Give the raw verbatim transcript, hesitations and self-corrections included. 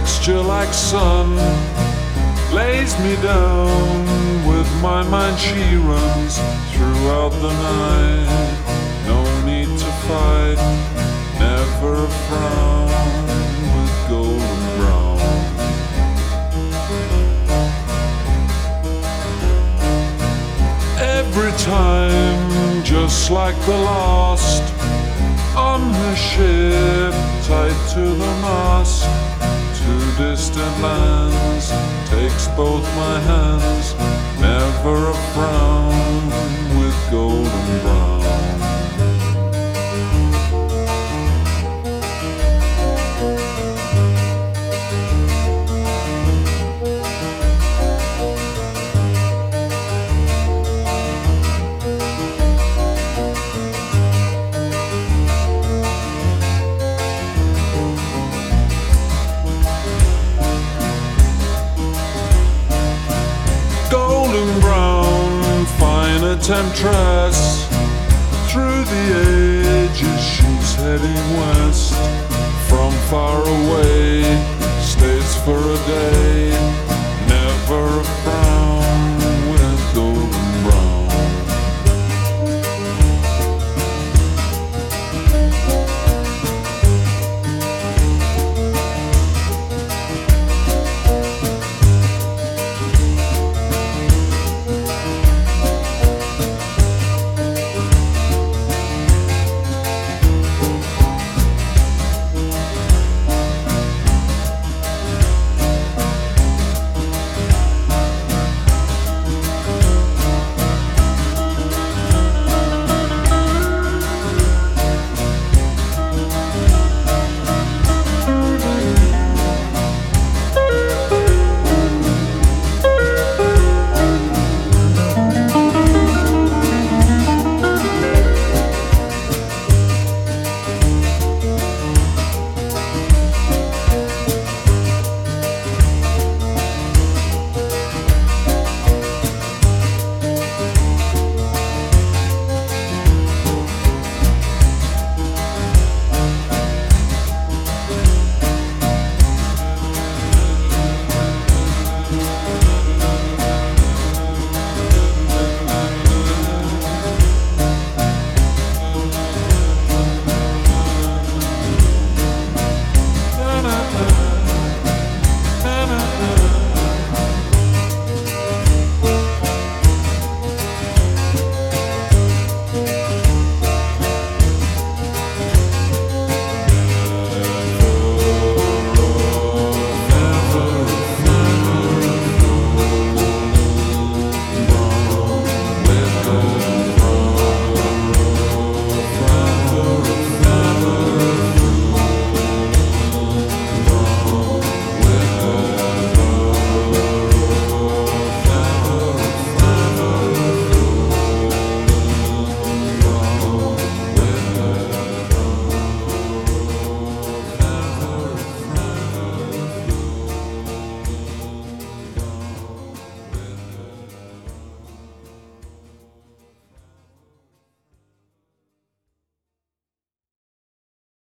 texture like sun lays me down. With my mind she runs throughout the night. No need to fight, never a frown, with golden brown. Every time, just like the last, on her ship, tied to the mast, to distant lands, takes both my hands, never a frown, with golden brown. Golden brown, fine a temptress. Through the ages she's heading west. From far away, stays for a day.